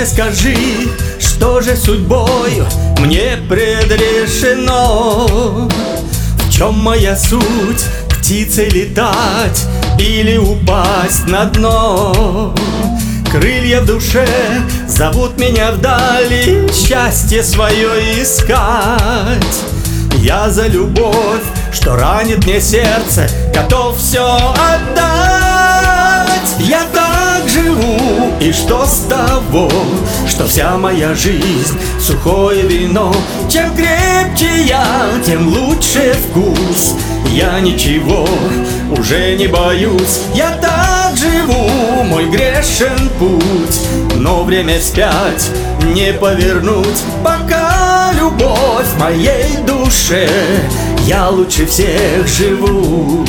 скажи, что же судьбою мне предрешено? В чем моя суть? Птицей летать или упасть на дно? Крылья в душе зовут меня вдали, счастье свое искать. Я за любовь, что ранит мне сердце, готов все отдать. Я так живу, и что с того, что вся моя жизнь сухое вино? Чем крепче я, тем лучше вкус. Я ничего уже не боюсь. Я так живу, мой грешен путь, но время вспять не повернуть. Пока любовь в моей душе, я лучше всех живу.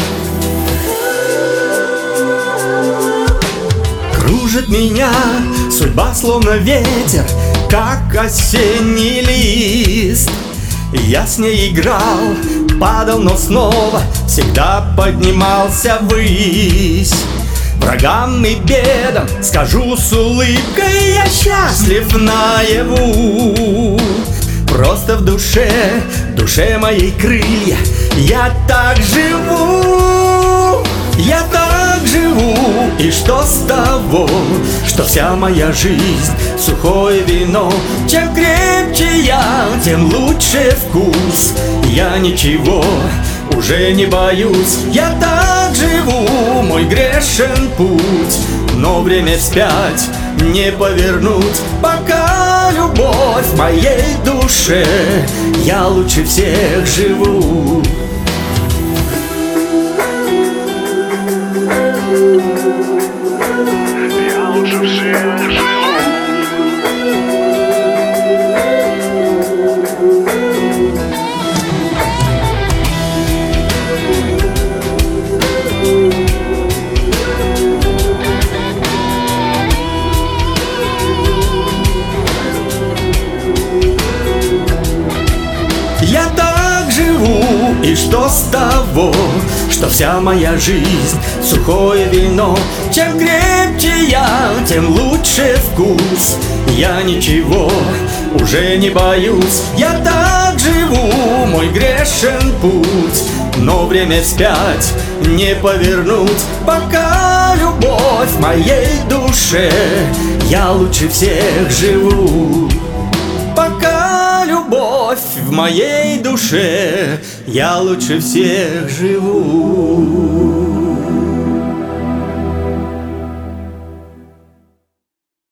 Кружит меня судьба словно ветер, как осенний лист. Я с ней играл, падал, но снова всегда поднимался ввысь. Врагам и бедам скажу с улыбкой: я счастлив наяву. Просто в душе моей крылья, я так живу. Я так живу, и что с того, что вся моя жизнь сухое вино? Чем крепче я, тем лучше вкус. Я ничего уже не боюсь. Я так живу, мой грешен путь, но время вспять не повернуть. Пока любовь в моей душе, я лучше всех живу. Я лучше всех живу. Я так живу, и что с того, что вся моя жизнь сухое вино? Чем крепче я, тем лучше вкус. Я ничего уже не боюсь. Я так живу, мой грешен путь, но время вспять не повернуть. Пока любовь в моей душе, я лучше всех живу. Пока любовь в моей душе, я лучше всех живу.